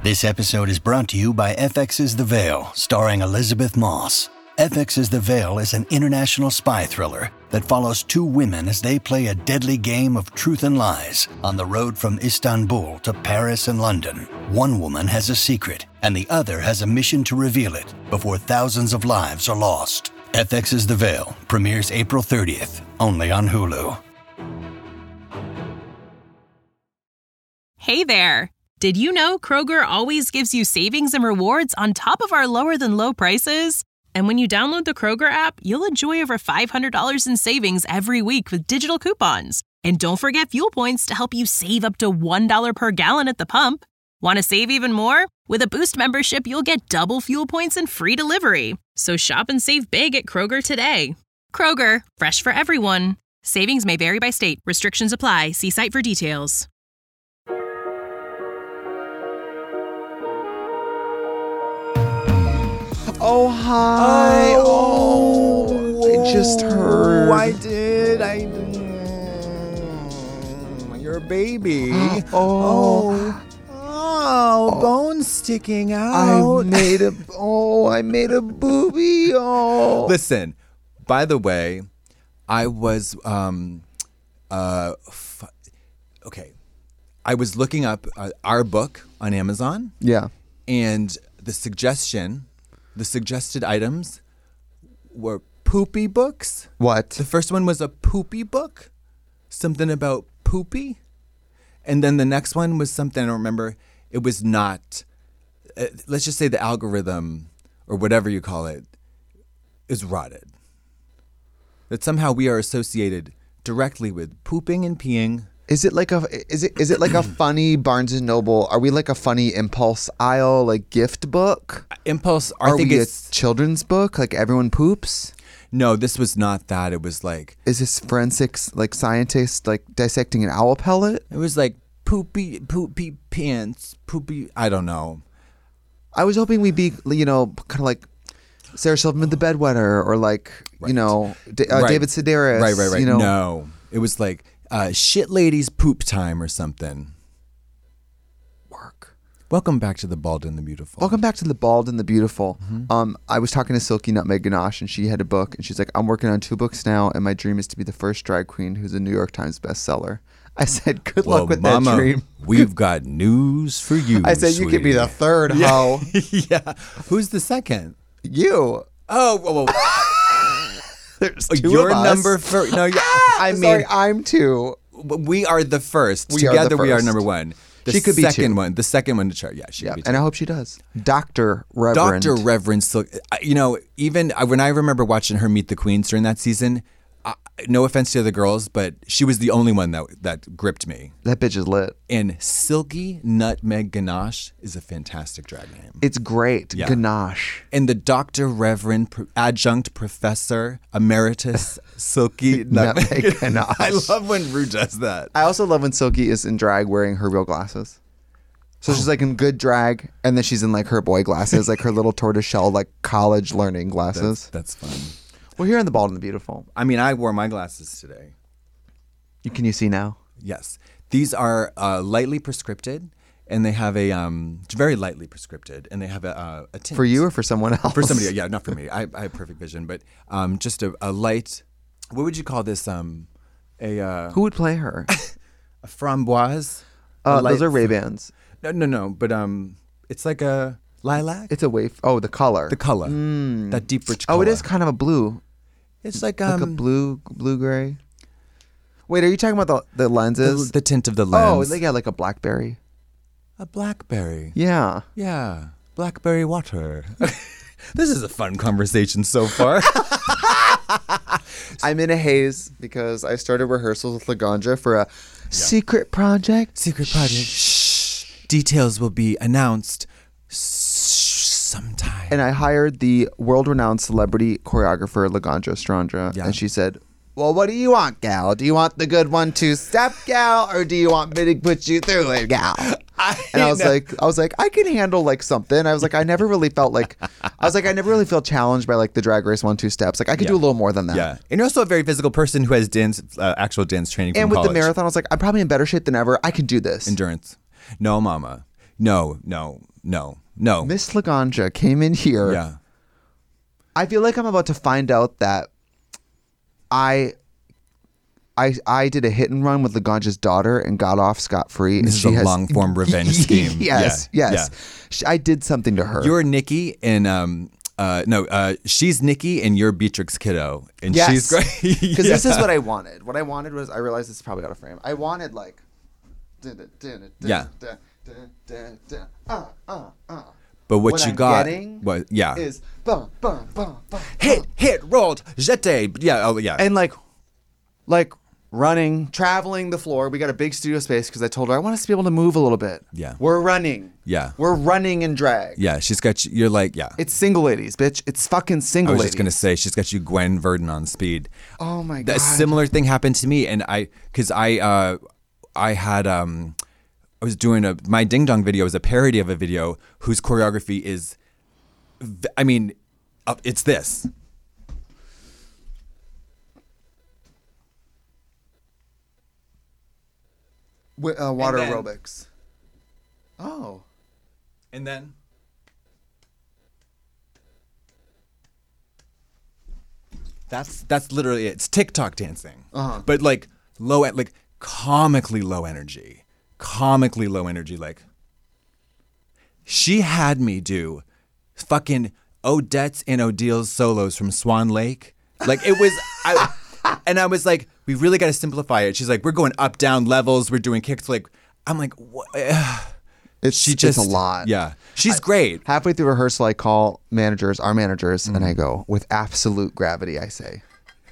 This episode is brought to you by FX's The Veil, starring Elizabeth Moss. FX's The Veil is an international spy thriller that follows two women as they play a deadly game of truth and lies on the road from Istanbul to Paris and London. One woman has a secret, and the other has a mission to reveal it before thousands of lives are lost. FX's The Veil premieres April 30th, only on Hulu. Hey there! Did you know Kroger always gives you savings and rewards on top of our lower-than-low prices? And when you download the Kroger app, you'll enjoy over $500 in savings every week with digital coupons. And don't forget fuel points to help you save up to $1 per gallon at the pump. Want to save even more? With a Boost membership, you'll get double fuel points and free delivery. So shop and save big at Kroger today. Kroger, fresh for everyone. Savings may vary by state. Restrictions apply. See site for details. Oh, hi. Oh, I just heard. I did. You're a baby. Oh, bones sticking out. I made a boobie. Oh. Listen, by the way, I was, okay. I was looking up our book on Amazon. Yeah. And the suggested items were poopy books. What? The first one was a poopy book, something about poopy. And then the next one was something, I don't remember. It was not, let's just say the algorithm or whatever you call it is rotted. That somehow we are associated directly with pooping and peeing. Is it like a funny Barnes and Noble? Are we like a funny impulse aisle, like gift book? Impulse. Are we a children's book? Like everyone poops? No, this was not that. It was like. Is this forensics, like scientists, like dissecting an owl pellet? It was like poopy pants, poopy. I don't know. I was hoping we'd be, kind of like Sarah Silverman, the Bedwetter, or like, Right. David Sedaris. Right. No, it was like. Shit ladies poop time or something. Work. Welcome back to The Bald and the Beautiful. Welcome back to The Bald and the Beautiful. Mm-hmm. I was talking to Silky Nutmeg Ganache, and she had a book, and she's like, I'm working on 2 books now, and my dream is to be the first drag queen who's a New York Times bestseller. I said, good luck with Mama, that dream. We've got news for you. I said, you could be the third hoe. Yeah. Who's the second? You. Oh, There's 2 you're of us. number first. No, Sorry, I'm 2. we are the first. We are Together, the we are first. number 1. She could be 2. The second one to chart. Yeah, she could be 2. And I hope she does. Dr. Reverend. Dr. Reverend Silk. Even when I remember watching her meet the queens during that season, no offense to the girls, but she was the only one that gripped me. That bitch is lit. And Silky Nutmeg Ganache is a fantastic drag name. It's great. Yeah. Ganache. And the Dr. Reverend Adjunct Professor Emeritus Silky Nutmeg Ganache. I love when Rue does that. I also love when Silky is in drag wearing her real glasses. So she's like in good drag, and then she's in like her boy glasses, like her little tortoiseshell, like college learning glasses. That's fun. We're here in The Bald and the Beautiful. I mean, I wore my glasses today. Can you see now? Yes. These are lightly prescripted, and they have a very lightly prescripted, and they have a tint. For you or for someone else? For somebody, yeah, not for me. I have perfect vision, but just a light. What would you call this? Who would play her? A framboise. Those are Ray-Bans. No. But it's like a lilac. It's a wave. Oh, the color. The color. That deep, rich color. Oh, it is kind of a blue. It's like a blue-gray. Wait, are you talking about the lenses? The tint of the lens. Oh, yeah, like a blackberry. A blackberry. Yeah. Yeah. Blackberry water. This is a fun conversation so far. I'm in a haze because I started rehearsals with Laganja for a secret project. Secret project. Shh. Details will be announced sometime. And I hired the world-renowned celebrity choreographer Laganja Strandra, and she said, well, what do you want, gal? Do you want the good 1-2 step, gal, or do you want me to put you through it, gal? And I was like, I can handle like something. I was like, I never really felt challenged by like the Drag Race 1-2 steps. Like I could do a little more than that. Yeah, and you're also a very physical person who has actual dance training from college. And with the marathon, I was like, I'm probably in better shape than ever. I can do this. Endurance. No, mama. No. No. Miss Laganja came in here. Yeah. I feel like I'm about to find out that I did a hit and run with Laganja's daughter and got off scot-free. This is a long-form revenge scheme. Yes. Yeah. I did something to her. You're Nikki and she's Nikki and you're Beatrix Kiddo. And Yes. she's great. Because this is what I wanted. What I wanted was, I realized this is probably out of frame. I wanted like... Yeah. But What you I'm got getting was, yeah. is... Bum, bum, bum, bum, Hit, rolled, jete. Yeah, oh, yeah. and like running, traveling the floor. We got a big studio space because I told her I want us to be able to move a little bit. Yeah. We're running. Yeah. We're running in drag. Yeah, she's got you, you're like, yeah. It's single ladies, bitch. It's fucking I single was ladies. just going to say, she's got you Gwen Verdon on speed. Oh my God. A similar thing happened to me. And I was doing my Ding Dong video is a parody of a video whose choreography is, it's this. Water And then- aerobics. Oh. And then that's literally it. It's TikTok dancing, but like comically low energy. Like she had me do fucking Odette's and Odil's solos from Swan Lake. Like it was, and I was like, we really got to simplify it. She's like, we're going up, down levels. We're doing kicks. Like, I'm like, what? It's a lot. Yeah. She's great. Halfway through rehearsal, I call our managers, and Mm-hmm. I go, with absolute gravity, I say,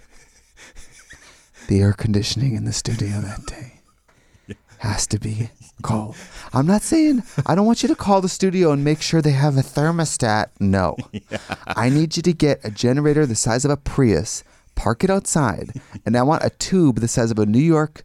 the air conditioning in the studio that day has to be cold. I'm not saying, I don't want you to call the studio and make sure they have a thermostat. No. I need you to get a generator the size of a Prius, park it outside, and I want a tube the size of a New York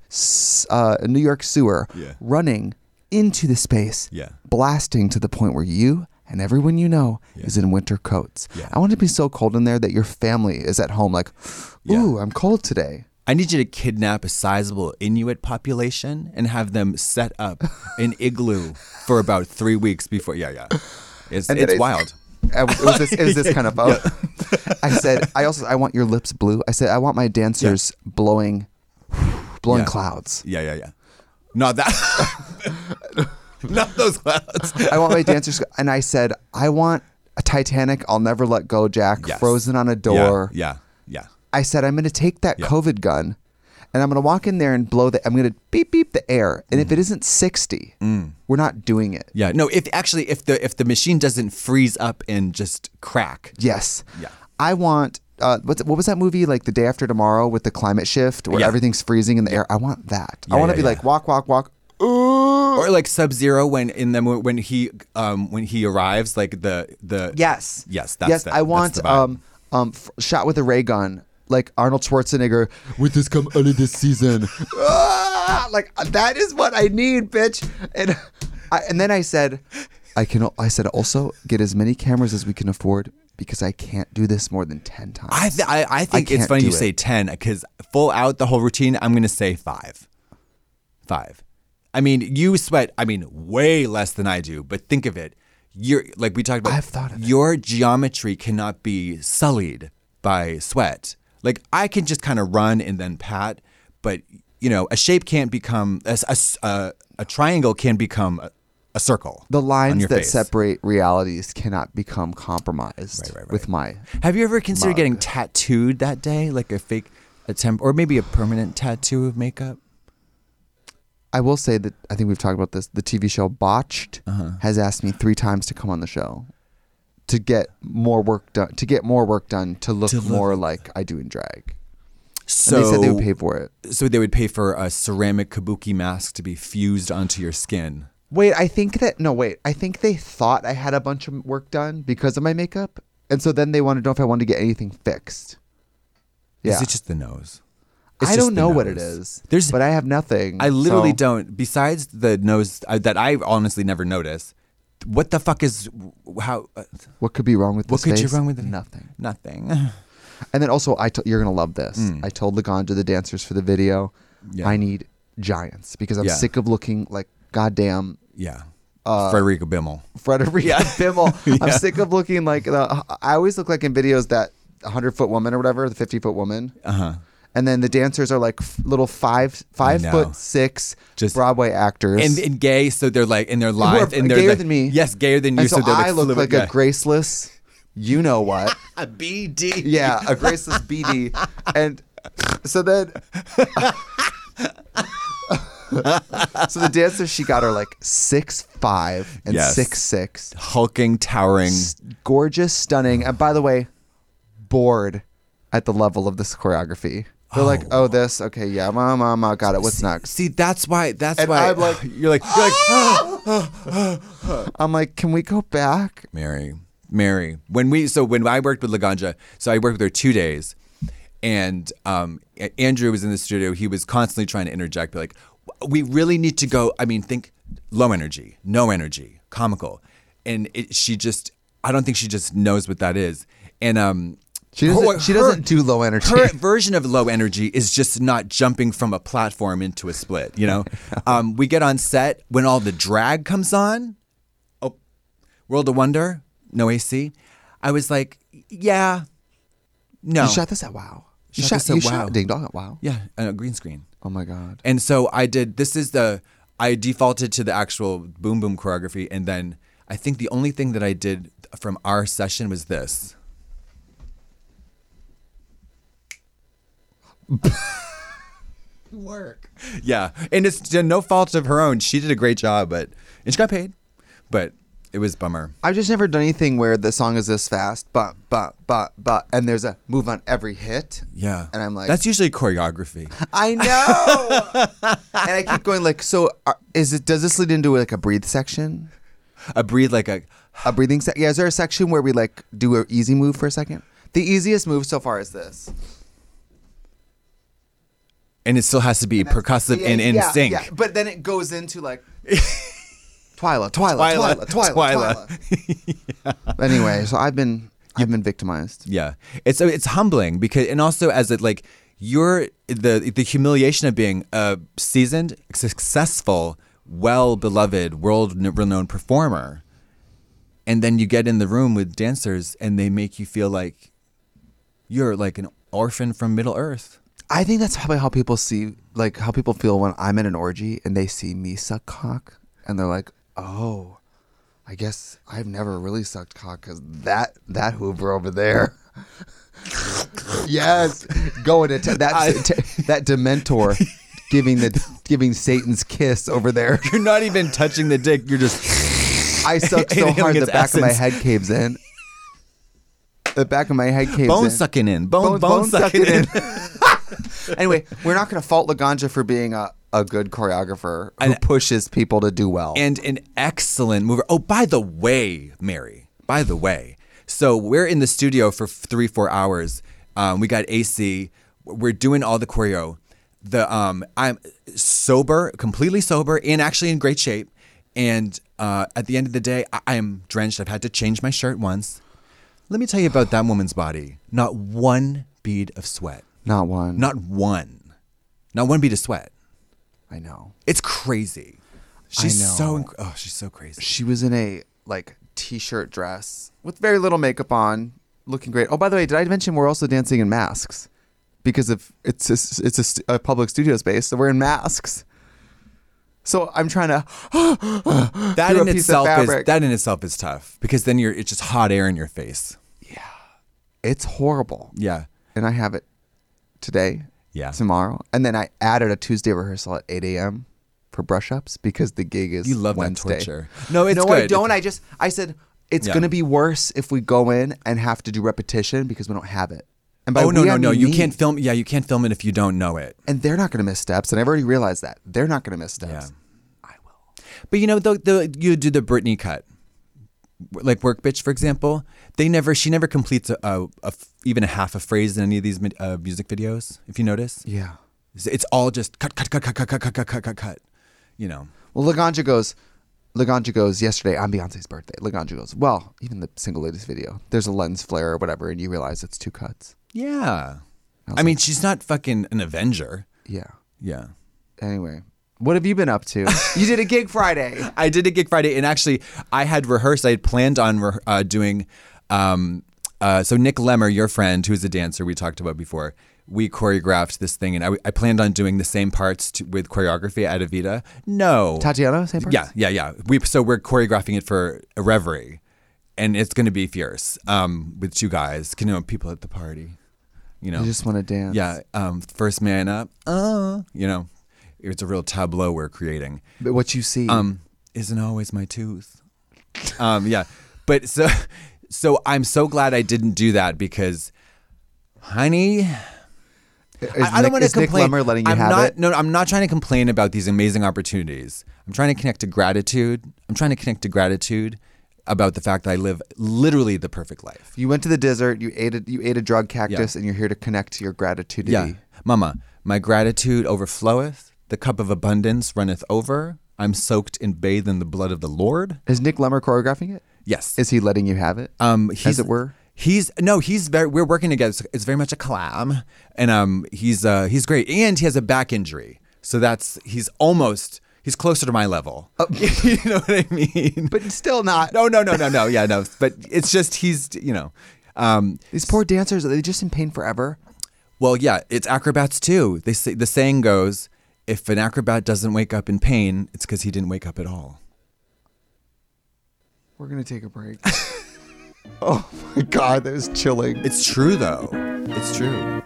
sewer running into the space, blasting to the point where you and everyone you know is in winter coats. I want it to be so cold in there that your family is at home like, ooh, I'm cold today. I need you to kidnap a sizable Inuit population and have them set up an igloo for about 3 weeks before. Yeah. It's wild. It was this kind of vote. I said, I want your lips blue. I said, I want my dancers blowing clouds. Yeah. Not that. Not those clouds. I want my dancers, and I said, I want a Titanic, I'll never let go, Jack, frozen on a door. Yeah. I said, I'm going to take that COVID gun, and I'm going to walk in there and blow I'm going to beep beep the air, and if it isn't 60, we're not doing it. Yeah. No. If the machine doesn't freeze up and just crack. Yes. Yeah. I want. What was that movie, like The Day After Tomorrow, with the climate shift where everything's freezing in the air? I want that. I want to be like walk. Or like Sub-Zero when he arrives, like the Yes. That's I want that's the vibe. Shot with a ray gun, like Arnold Schwarzenegger. With this come early this season. Like that is what I need, bitch. And then I said, I said also get as many cameras as we can afford, because I can't do this more than 10 times. I think it's funny you say 10, because full out the whole routine, I'm going to say 5. 5. I mean, you sweat, way less than I do, but think of it. You're like we talked about. I've thought of it. Your geometry cannot be sullied by sweat. Like I can just kind of run and then pat, but a shape can't become a triangle can become a circle. The lines that face. separate realities cannot become compromised with my. Have you ever considered mug. getting tattooed that day, like a fake attempt, or maybe a permanent tattoo of makeup? I will say that I think we've talked about this. The TV show Botched has asked me 3 times to come on the show to get more work done. To look more like I do in drag. So and they said they would pay for it. So they would pay for a ceramic kabuki mask to be fused onto your skin. I think they thought I had a bunch of work done because of my makeup, and so then they wanted to know if I wanted to get anything fixed. Yeah. Is it just the nose? I don't know what it is. But I have nothing. I literally don't. Besides the nose that I honestly never notice. What the fuck is how? What could be wrong with this What could you face? wrong with it? Nothing. And then also, you're gonna love this. I told Laganja, the dancers for the video, I need giants because I'm sick of looking like goddamn Frederica Bimmel. Bimmel. I'm sick of looking like I always look like in videos that 100-foot woman or whatever, the 50-foot woman. And then the dancers are like little 5'6" just Broadway actors and gay, so they're like in their lives and they're gayer like, than me. Yes, gayer than you. And so they're I look like a graceless, you know what? A BD. Yeah, a graceless BD. And so then. So the dancers she got are like 6'5" and 6'6", hulking, towering, gorgeous, stunning, and by the way, bored at the level of this choreography. They're like, oh, this, okay, yeah, mama, got it. What's next? See, that's why. I'm like, you're like, I'm like, can we go back, Mary? When I worked with Laganja, so I worked with her 2 days, and Andrew was in the studio. He was constantly trying to interject, be like, we really need to go. I mean, think low energy, no energy, comical, and I don't think she just knows what that is, and She doesn't do low energy. Her version of low energy is just not jumping from a platform into a split, you know? We get on set when all the drag comes on. Oh, World of Wonder, no AC. I was like, yeah, no. You shot this at WoW. You shot Ding Dong at WoW. Yeah, a green screen. Oh my God. And so I defaulted to the actual Boom Boom choreography. And then I think the only thing that I did from our session was this. Work. Yeah, and it's no fault of her own. She did a great job, and she got paid, but it was a bummer. I've just never done anything where the song is this fast, but, and there's a move on every hit. Yeah, and I'm like, that's usually choreography. I know, and I keep going like, so does this lead into like a breathe section? A breathing section? Yeah, is there a section where we like do an easy move for a second? The easiest move so far is this. And it still has to be percussive and in sync. Yeah. But then it goes into like Twyla. Yeah. Anyway, so I've been victimized. Yeah, it's humbling because, and also as it like you're the humiliation of being a seasoned, successful, well-beloved, world-renowned performer, and then you get in the room with dancers and they make you feel like you're like an orphan from Middle Earth. I think that's probably how people feel when I'm at an orgy and they see me suck cock and they're like, oh, I guess I've never really sucked cock because that Hoover over there. Yes, going to that Dementor giving Satan's kiss over there. You're not even touching the dick. You're just. I suck so hard the back of my head caves in. The back of my head caves in. Bone sucking in. Bone sucking in. Anyway, we're not going to fault Laganja for being a good choreographer who pushes people to do well. And an excellent mover. Oh, by the way, Mary, so we're in the studio for 3-4 hours. We got AC. We're doing all the choreo. I'm sober, completely sober, and actually in great shape. And at the end of the day, I am drenched. I've had to change my shirt once. Let me tell you about that woman's body. Not one bead of sweat. Not one. Not one bead of sweat. I know. It's crazy. She's so crazy. She was in a like t-shirt dress with very little makeup on, looking great. Oh, by the way, did I mention we're also dancing in masks because of it's a public studio space, so we're in masks. So I'm trying to that in itself is tough because then it's just hot air in your face. Yeah, it's horrible. Yeah, and I have it today. Yeah, tomorrow, and then I added a Tuesday rehearsal at 8 a.m. for brush-ups because the gig is You love Wednesday. that torture. No, it's good. I don't. I said it's going to be worse if we go in and have to do repetition because we don't have it. And no, you can't film. Yeah, you can't film it if you don't know it. And they're not going to miss steps, and I've already realized that they're not going to miss steps. Yeah. I will. But you know, you do the Britney cut, like Work Bitch, for example. She never completes even a half a phrase in any of these music videos. If you notice, yeah, it's all just cut. You know. Well, Laganja goes yesterday on Beyonce's birthday. Laganja goes, well, even the single latest video, there's a lens flare or whatever, and you realize it's 2 cuts. Yeah. I mean, she's not fucking an Avenger. Yeah. Yeah. Anyway, What have you been up to? You did a gig Friday. I did a gig Friday, and actually, I had rehearsed. I had planned on doing. So Nick Lemmer, your friend, who's a dancer we talked about before, we choreographed this thing, and I planned on doing the same parts with choreography at Evita. No, Tatiana, same parts? Yeah. So we're choreographing it for a reverie, and it's going to be fierce with two guys. People at the party. You just want to dance. Yeah. First man up. It's a real tableau we're creating. But what you see isn't always my tooth. Yeah. But so I'm so glad I didn't do that because, honey, I don't want to complain. Nick Lemmer letting you have it? No, I'm not trying to complain about these amazing opportunities. I'm trying to connect to gratitude. About the fact that I live literally the perfect life. You went to the desert, you ate a drug cactus, and you're here to connect to your gratitude. Yeah. Mama, my gratitude overfloweth, the cup of abundance runneth over. I'm soaked and bathed in the blood of the Lord. Is Nick Lemmer choreographing it? Yes. Is he letting you have it? As it were? We're working together. It's very much a collab. And he's great. And he has a back injury. So he's closer to my level. You know what I mean? But still not. No. Yeah, no. But it's just these poor dancers, are they just in pain forever? Well, yeah, it's acrobats too. They say the saying goes, if an acrobat doesn't wake up in pain, it's because he didn't wake up at all. We're gonna take a break. Oh my God, that was chilling. It's true though. It's true.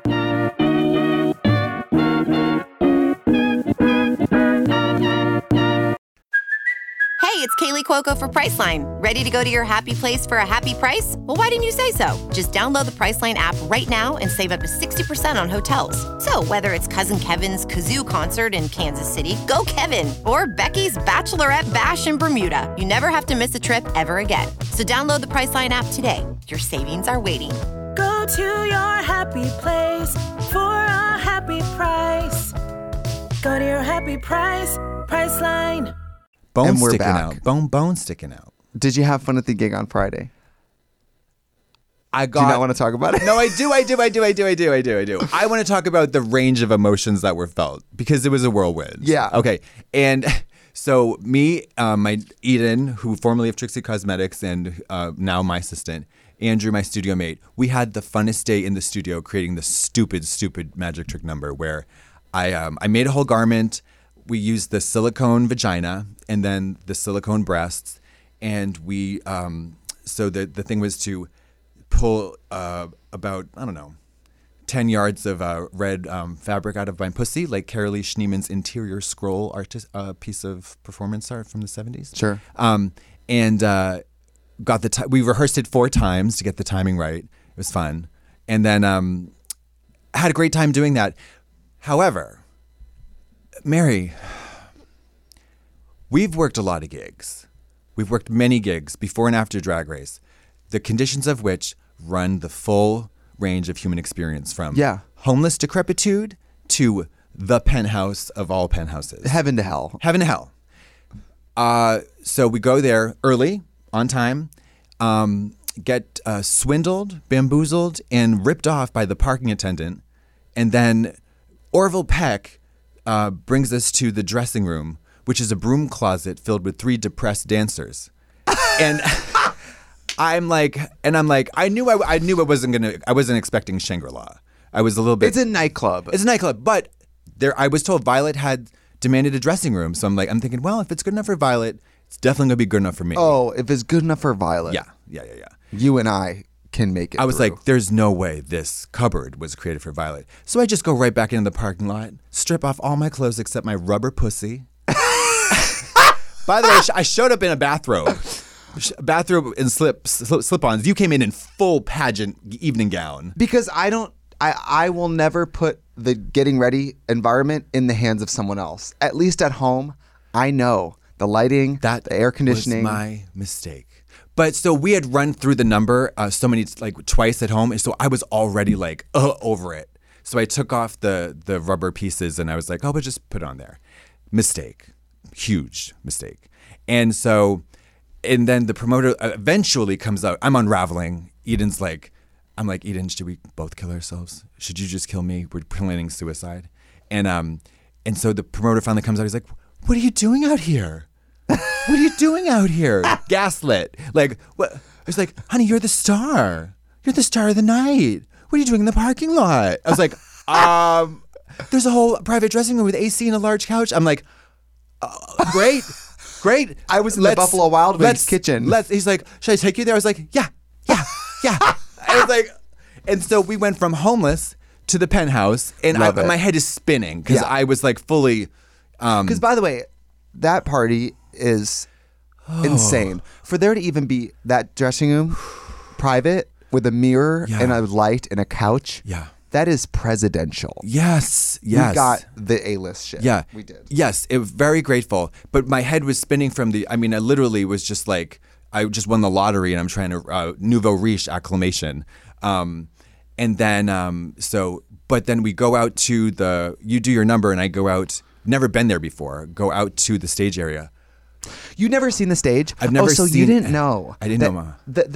Hey, it's Kaylee Cuoco for Priceline. Ready to go to your happy place for a happy price? Well, why didn't you say so? Just download the Priceline app right now and save up to 60% on hotels. So whether it's Cousin Kevin's Kazoo Concert in Kansas City, go Kevin, or Becky's Bachelorette Bash in Bermuda, you never have to miss a trip ever again. So download the Priceline app today. Your savings are waiting. Go to your happy place for a happy price. Go to your happy price, Priceline. Bone And we're sticking back. out. Bone sticking out. Did you have fun at the gig on Friday? Do you not want to talk about it? No, I do. I want to talk about the range of emotions that were felt because it was a whirlwind. Yeah. Okay. And so me, my Eden, who formerly of Trixie Cosmetics and now my assistant, Andrew, my studio mate, we had the funnest day in the studio creating the stupid magic trick number where I made a whole garment. We used the silicone vagina and then the silicone breasts, and we so the thing was to pull about 10 yards of red fabric out of my pussy, like Carolee Schneeman's interior scroll piece of performance art from the 70s. Sure. And got we rehearsed it 4 times to get the timing right. It was fun, and then had a great time doing that. However, Mary, we've worked a lot of gigs. We've worked many gigs before and after Drag Race, the conditions of which run the full range of human experience from homeless decrepitude to the penthouse of all penthouses. Heaven to hell. Heaven to hell. So we go there early, on time, get swindled, bamboozled, and ripped off by the parking attendant, and then Orville Peck brings us to the dressing room, which is a broom closet filled with 3 depressed dancers. And I'm like, I knew I wasn't expecting Shangri-La. I was a little bit. It's a nightclub. But I was told Violet had demanded a dressing room. So I'm thinking, well, if it's good enough for Violet, it's definitely gonna be good enough for me. Oh, if it's good enough for Violet. Yeah. You and I can make it. I was through. like, there's no way this cupboard was created for Violet. So I just go right back into the parking lot, strip off all my clothes except my rubber pussy. By the way, I showed up in a bathrobe and slip-ons. You came in full pageant evening gown. Because I will never put the getting ready environment in the hands of someone else. At least at home, I know the lighting, the air conditioning. That was my mistake. But so we had run through the number so many, twice at home. And so I was already over it. So I took off the rubber pieces and I was like, oh, but just put it on there. Mistake. Huge mistake. And then the promoter eventually comes out. I'm unraveling. Eden's like, Eden, should we both kill ourselves? Should you just kill me? We're planning suicide. And so the promoter finally comes out. He's like, what are you doing out here? What are you doing out here? Gaslit. Like, what? It's like, honey, you're the star. You're the star of the night. What are you doing in the parking lot? I was like, there's a whole private dressing room with AC and a large couch. I'm like, great. I was in the Buffalo Wild Wings kitchen. He's like, should I take you there? I was like, yeah. I was like, and so we went from homeless to the penthouse, and my head is spinning because I was like fully. Because by the way, that party is insane. For there to even be that dressing room, private with a mirror and a light and a couch. Yeah. That is presidential. Yes. We got the A-list shit. Yeah. We did. Yes. It was very grateful. But my head was spinning from I literally was just like, I just won the lottery and I'm trying to, nouveau riche acclamation. And then, but then we go out to you do your number and I go out, never been there before, go out to the stage area. You've never seen the stage? I've never seen. So you didn't know? I didn't know, Ma.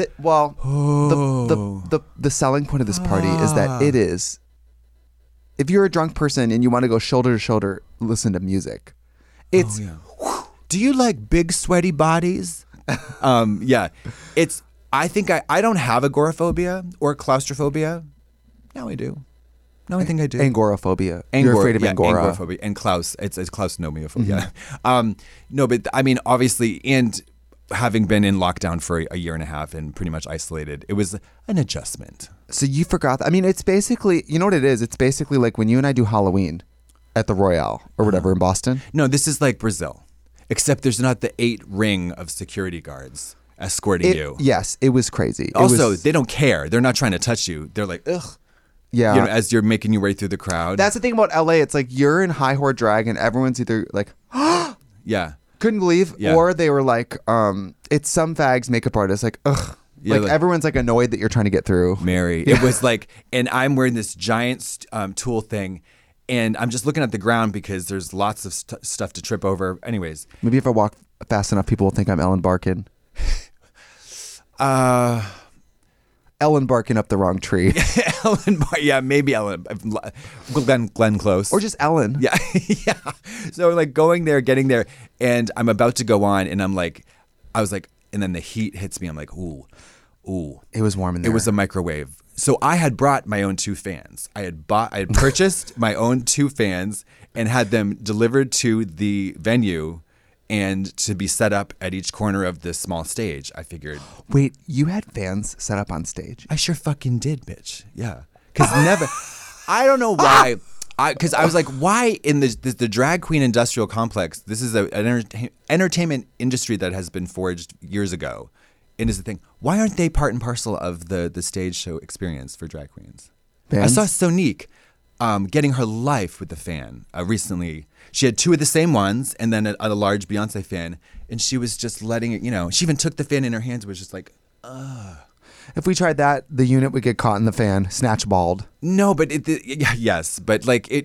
The selling point of this party is that it is. If you're a drunk person and you want to go shoulder to shoulder, listen to music. It's. Do you like big sweaty bodies? Yeah. It's. I think I don't have agoraphobia or claustrophobia. Now I do. No, I think I do. Angoraphobia. You're afraid of Angora. Angoraphobia. And Klaus. It's klausnomophobia. No, but I mean, obviously, and having been in lockdown for a year and a half and pretty much isolated, it was an adjustment. So you forgot. I mean, it's basically, you know what it is? It's basically like when you and I do Halloween at the Royale or whatever in Boston. No, this is like Brazil, except there's not the 8 ring of security guards escorting you. Yes, it was crazy. Also, they don't care. They're not trying to touch you. They're like, ugh. Yeah. You know, as you're making your way through the crowd. That's the thing about LA. It's like you're in high whore drag and everyone's either like, yeah. Couldn't believe, or they were like, it's some fags makeup artist, like, ugh. Yeah, like everyone's like annoyed that you're trying to get through. Mary. It was like, and I'm wearing this giant tulle thing and I'm just looking at the ground because there's lots of stuff to trip over. Anyways. Maybe if I walk fast enough, people will think I'm Ellen Barkin. Ellen barking up the wrong tree. Maybe Ellen. Glenn Close. Or just Ellen. Yeah. Yeah. So like getting there, and I'm about to go on, and I was like, and then the heat hits me. I'm like, ooh. It was warm in there. It was a microwave. So I had brought my own 2 fans. I had purchased my own 2 fans and had them delivered to the venue and to be set up at each corner of this small stage. I figured. Wait, you had fans set up on stage? I sure fucking did, bitch. Yeah. Because never, I don't know why. Because I was like, why in the drag queen industrial complex? This is an entertainment industry that has been forged years ago. And is the thing, why aren't they part and parcel of the stage show experience for drag queens? Fans? I saw Sonique getting her life with the fan recently. She had 2 of the same ones and then a large Beyonce fan. And she was just letting it, she even took the fan in her hands and was just like, ugh. If we tried that, the unit would get caught in the fan, snatch balled. No, but yes, but like it,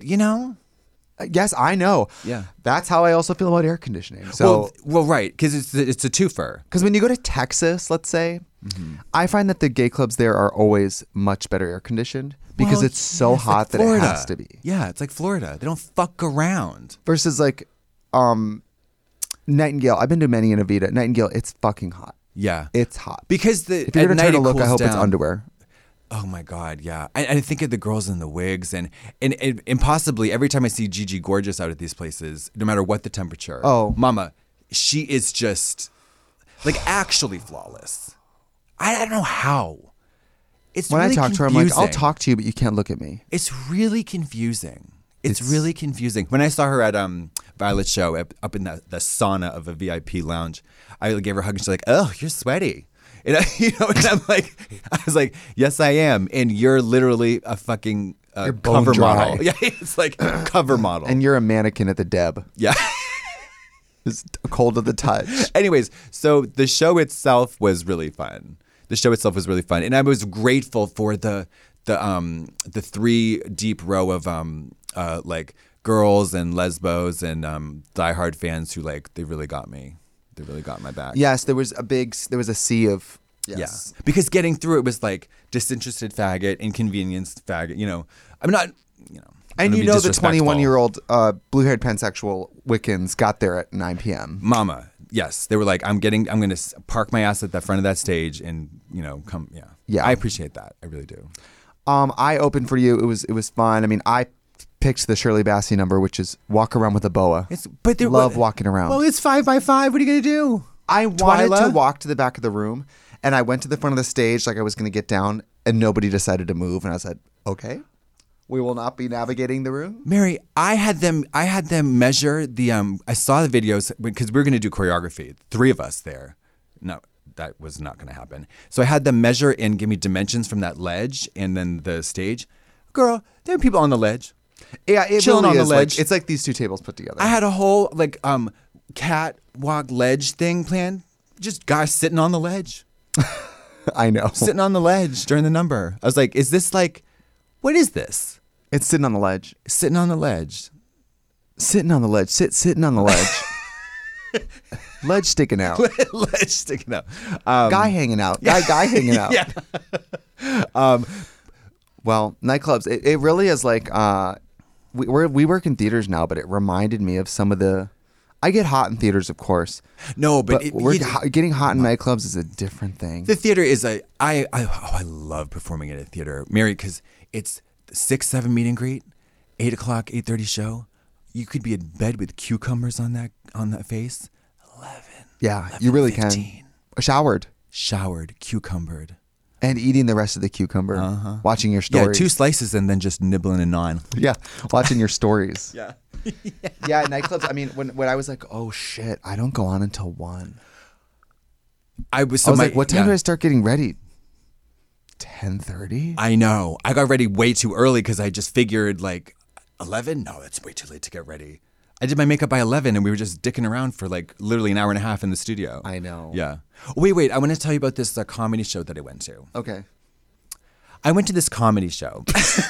Yes, I know. Yeah. That's how I also feel about air conditioning. So, well, right, because it's a twofer. Because when you go to Texas, let's say, I find that the gay clubs there are always much better air conditioned because it's so hot that it has to be. Yeah, it's like Florida. They don't fuck around. Versus like Nightingale. I've been to many in Avita. Nightingale, it's fucking hot. Yeah. It's hot. Because if you're going to turn a look, I hope it's underwear. Oh my God, yeah. I think of the girls in the wigs and possibly every time I see Gigi Gorgeous out at these places, no matter what the temperature. Oh. Mama, she is just like actually flawless. I don't know how. It's when really I talk to her, I'm like, I'll talk to you, but you can't look at me. It's really confusing. It's really confusing. When I saw her at Violet's show up in the sauna of a VIP lounge, I gave her a hug and she's like, oh, you're sweaty. And I'm like, I was like, yes, I am. And you're literally a fucking cover model. Yeah, it's like cover model. And you're a mannequin at the Deb. Yeah. It's cold to the touch. Anyways, so the show itself was really fun. And I was grateful for the 3 deep row of like girls and lesbos and diehard fans who like they really got me. They really got my back. Yes, there was a sea of yes. Yeah. Because getting through it was like disinterested faggot, inconvenienced faggot. I'm not. And Don't you be know the disrespectful. 21-year-old blue-haired pansexual Wiccans got there at 9 p.m. Mama, yes, they were like, I'm going to park my ass at the front of that stage and come. Yeah. I appreciate that. I really do. I opened for you. It was fun. I mean, I picked the Shirley Bassey number, which is Walk Around with a Boa. Love walking around. Well, it's 5 by 5. What are you gonna do? I wanted to walk to the back of the room, and I went to the front of the stage like I was gonna get down, and nobody decided to move, and I said, okay, we will not be navigating the room. Mary, I had them measure the I saw the videos because we were gonna do choreography. 3 of us there. No, that was not gonna happen. So I had them measure and give me dimensions from that ledge and then the stage. Girl, there are people on the ledge. Yeah, it chilling really on the is ledge. like, it's like these 2 tables put together. I had a whole catwalk ledge thing planned. Just guys sitting on the ledge. I know. Sitting on the ledge during the number. I was like, is this what is this? It's sitting on the ledge. Sitting on the ledge. Sitting on the ledge. Sitting on the ledge. Ledge sticking out. Ledge sticking out. Guy hanging out. Guy hanging out. Yeah. Well, nightclubs, it really is like, we work in theaters now, but it reminded me of some of the, I get hot in theaters, of course. No, but getting hot in nightclubs is a different thing. The theater is I love performing at a theater, Mary, because it's 6, 7 meet and greet, 8 o'clock, 8:30 show. You could be in bed with cucumbers on that face. 11. Yeah, 11, you really 15. can. Showered, cucumbered. And eating the rest of the cucumber, watching your stories. Yeah, 2 slices and then just nibbling and gnawing. Yeah, watching your stories. Yeah. Yeah, nightclubs. I mean, when I was like, oh shit, I don't go on until 1. I was like, what time do I start getting ready? 10:30. I know. I got ready way too early because I just figured 11. No, that's way too late to get ready. I did my makeup by 11 and we were just dicking around for literally an hour and a half in the studio. I know. Yeah. Wait. I want to tell you about this comedy show that I went to. Okay. I went to this comedy show.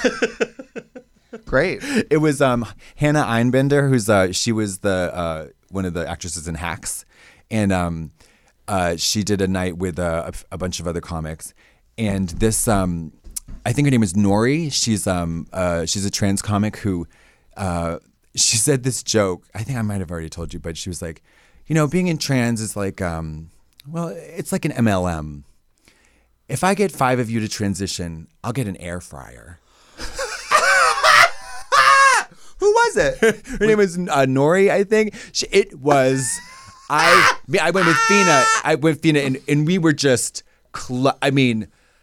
Great. It was Hannah Einbender, who's she was the one of the actresses in Hacks, and she did a night with a bunch of other comics, and this I think her name is Nori. She's a trans comic who she said this joke. I think I might have already told you, but she was like, being in trans is like it's like an MLM. If I get 5 of you to transition, I'll get an air fryer. Who was it? Her name was Nori, I think. It was. I went with Fina. And we were just. Clutching.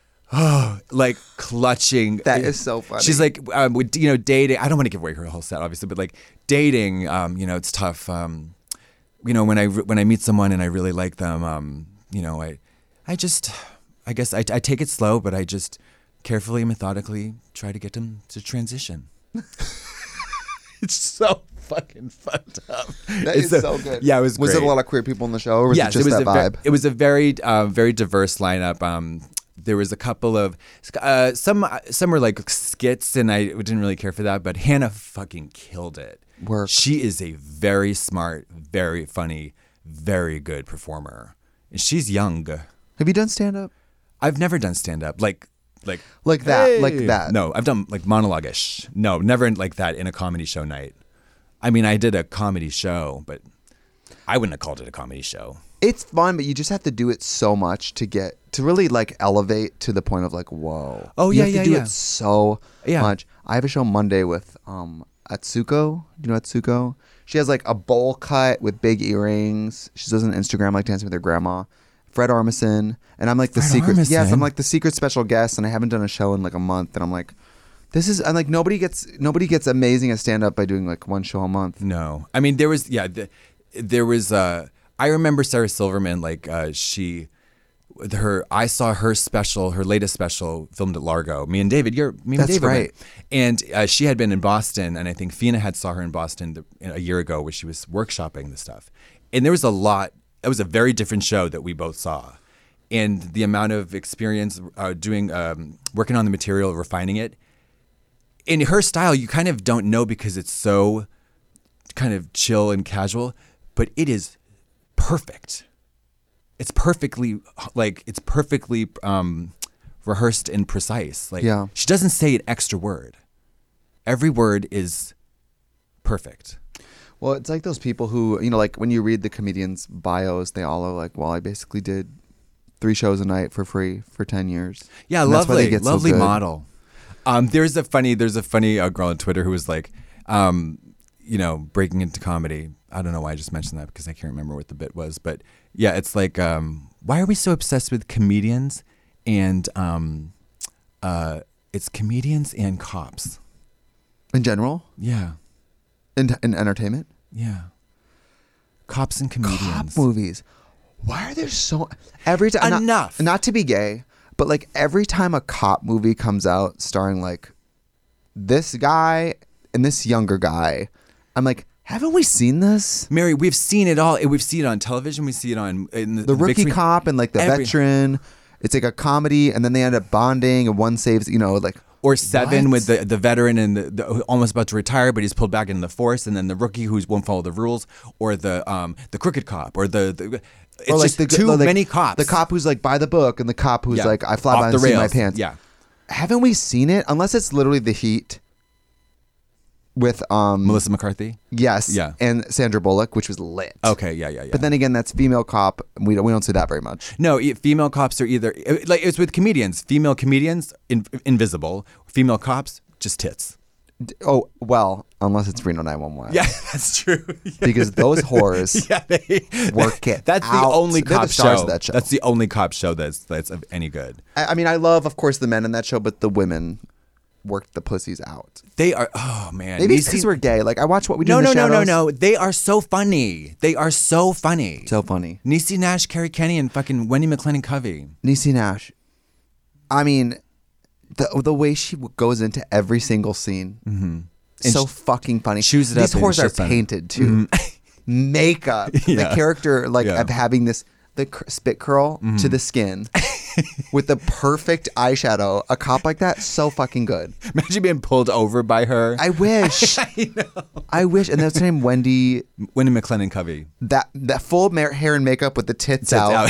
That is so funny. She's like, dating. I don't want to give away her whole set, obviously, but dating. It's tough. When I meet someone and I really like them, I guess I take it slow, but I just carefully, methodically try to get them to transition. It's so fucking fucked up. That is so good. Yeah, it was great. Was it a lot of queer people in the show, or was it just that vibe? It was a very, very diverse lineup. There was a couple of some were like skits, and I didn't really care for that. But Hannah fucking killed it. Work. She is a very smart, very funny, very good performer, and she's young. Have you done stand up? I've never done stand up like that. Hey. Like that. No, I've done monologue-ish. No, never like that in a comedy show night. I mean, I did a comedy show, but I wouldn't have called it a comedy show. It's fun, but you just have to do it so much to really elevate to the point of whoa. Oh, you yeah, have to do it so much. I have a show Monday with Atsuko. Do you know Atsuko? She has a bowl cut with big earrings. She does an Instagram Dancing with Her Grandma. Fred Armisen, and I'm the secret. Armisen? Yes, I'm the secret special guest, and I haven't done a show in a month, and I'm this is. I'm nobody gets amazing at stand up by doing one show a month. No, I mean there was I remember Sarah Silverman I saw her special, her latest special filmed at Largo. Me and David That's right. And she had been in Boston, and I think Fina had saw her in Boston a year ago where she was workshopping the stuff, and there was a lot. It was a very different show that we both saw. And the amount of experience working on the material, refining it. In her style, you kind of don't know because it's so kind of chill and casual, but it is perfect. It's perfectly rehearsed and precise. She doesn't say an extra word. Every word is perfect. Well, it's like those people who, like when you read the comedians' bios, they all are like, well, I basically did 3 shows a night for free for 10 years. Yeah, And that's why they lovely, get so lovely good. model. There's a funny girl on Twitter who was like, breaking into comedy. I don't know why I just mentioned that because I can't remember what the bit was, but yeah, it's like, why are we so obsessed with comedians and it's comedians and cops In general? Yeah. In entertainment? Yeah. Cops and comedians. Cop movies. Why are there so... Every time... Enough. Not to be gay, but like every time a cop movie comes out starring like this guy and this younger guy, I'm like, haven't we seen this? Mary, we've seen it all. We've seen it on television. We see it on... In The rookie big- cop and like the veteran. It's like a comedy and then they end up bonding and one saves, like... Or Seven What? with the veteran and the almost about to retire, but he's pulled back into the force, and then the rookie who won't follow the rules, or the crooked cop, or the it's Or like just too many cops. The cop who's like by the book and the cop who's Yeah. like, I fly Off by the and see my rails. pants. Yeah. Haven't we seen it? Unless it's literally The Heat with Melissa McCarthy. Yes. Yeah. And Sandra Bullock, which was lit. Okay, yeah. But then again, that's female cop. We don't see that very much. No, female cops are either like it's with comedians. Female comedians invisible. Female cops just tits. Oh, well, unless it's Reno 911. Yeah, that's true. Yeah. Because those whores work it That's out. the only They're the cop stars show. of that show. That's the only cop show that's of any good. I mean, I love, of course, the men in that show, but the women worked the pussies out. They are. Oh man. Maybe it's because we're gay. Like I watch What We Do No, in the no, no, Shadows. no, no. They are so funny. They are so funny. So funny. Niecy Nash, Carrie Kenny, and fucking Wendy McLennan Covey. Niecy Nash. I mean, the way she goes into every single scene. Mm-hmm. So fucking funny. Chews it These up and whores are shits on it. painted too. Makeup. Yeah. The character of having the spit curl Mm-hmm. to the skin with the perfect eyeshadow. A cop like that, so fucking good. Imagine being pulled over by her. I wish. I know. I wish. And that's her name, Wendy. Wendy McLennan Covey. That full hair and makeup with the tits out.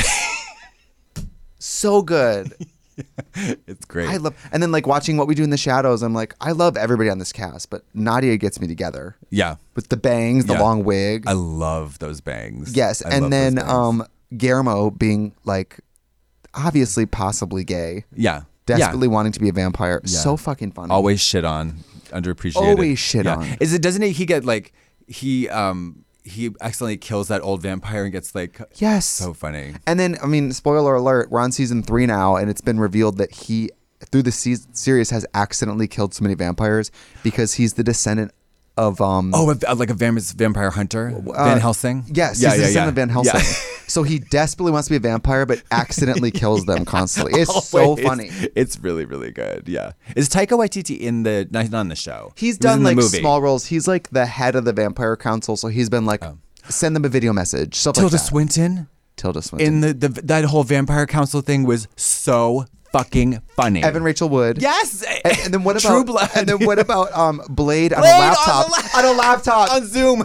So good. It's great. I love, and then like watching What We Do in the Shadows, I'm like, I love everybody on this cast, but Nadia gets me together Yeah. with the bangs, the Yeah. long wig. I love those bangs. Yes, I and love then those bangs. Guillermo being like, obviously possibly gay, Yeah. desperately wanting to be a vampire. Yeah. So fucking funny. Always shit on, underappreciated. Always shit on. Doesn't he get like he accidentally kills that old vampire and gets like Yes. so funny. And then, I mean, spoiler alert, we're on season 3 now, and it's been revealed that he, through the series, has accidentally killed so many vampires because he's the descendant of Like a vampire hunter, Van Helsing. Yes, yeah, he's the yeah, descendant of Van Helsing. Yeah. So he desperately wants to be a vampire, but accidentally kills them constantly. It's so Always. funny. It's really, really good. Yeah. Is Taika Waititi not on the show? He's He was done in the like movie. small roles. He's like the head of the Vampire Council, so he's been like, send them a video message, stuff Tilda like that. Swinton. Tilda Swinton. In that whole Vampire Council thing was so fucking funny. Evan Rachel Wood. Yes. And then what about True Blood? And then what about Blade on a Blade on laptop? the On a laptop. on Zoom.